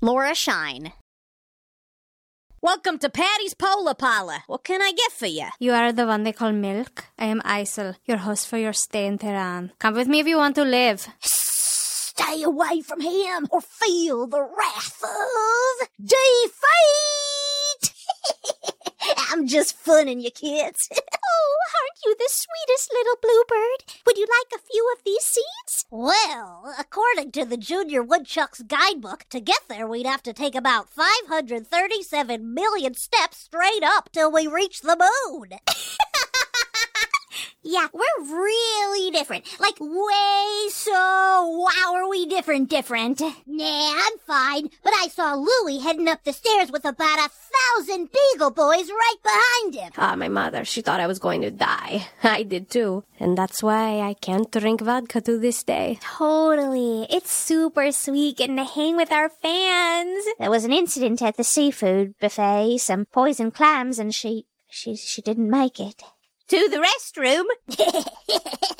Laura Shine. Welcome to Patty's Pola Pala. What can I get for you? You are the one they call Milk. I am Isel, your host for your stay in Tehran. Come with me if you want to live. Stay away from him or feel the wrath of defeat. I'm just funning you, kids. Oh, aren't you the sweetest little bluebird? Would you like a few of these seeds? Well, according to the Junior Woodchuck's guidebook, to get there we'd have to take about 537 million steps straight up till we reach the moon. Yeah, we're really different. Like, way so wow are we different. Nah, I'm fine, but I saw Louie heading up the stairs with about 1,000 Beagle Boys right behind him. My mother, she thought I was going to die. I did too. And that's why I can't drink vodka to this day. Totally. It's super sweet getting to hang with our fans. There was an incident at the seafood buffet, some poisoned clams, and she didn't make it. To the restroom.